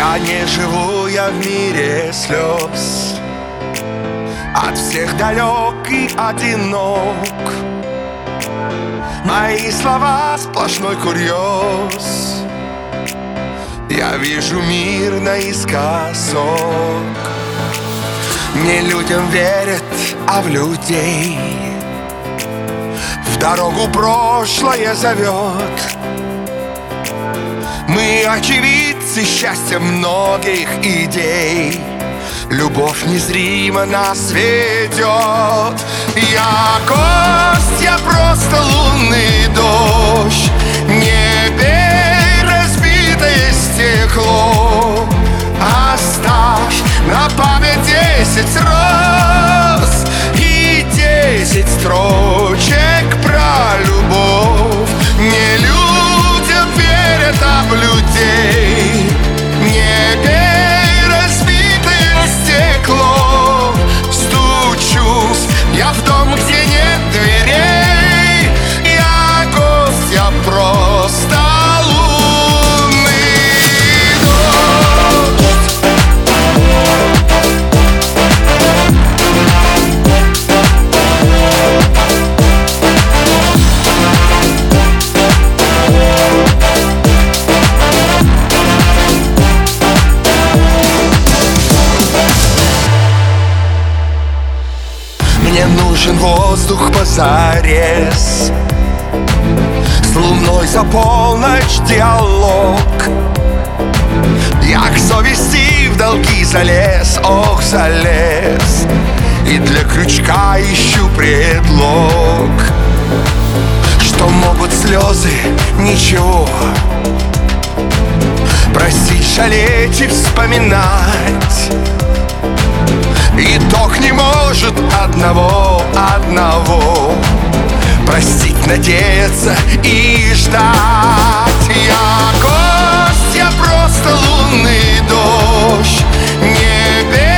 Не живу я в мире слез, от всех далек и одинок. Мои слова сплошной курьез, я вижу мир наискосок. Не людям верят, а в людей. В дорогу прошлое зовет. Мы очевидцы счастья многих идей. Любовь незримо нас ведет. Я гость, я просто лунный дождь. Не бей разбитое стекло. Оставь на память 10 роз и 10 строчек про любовь. Не людям верят, а в людей. Не бей разбитое стекло. Стучусь я в дом, где нет дверей. Я гость, я просто лунный дождь. Мне нужен воздух позарез, с луной за полночь диалог. Я к совести в долги залез, ох, залез. И для крючка ищу предлог. Что могут слезы, ничего. Простить, жалеть и вспоминать. Итог не может одного. Простить, надеяться и ждать. Я гость, я просто лунный дождь. Не бей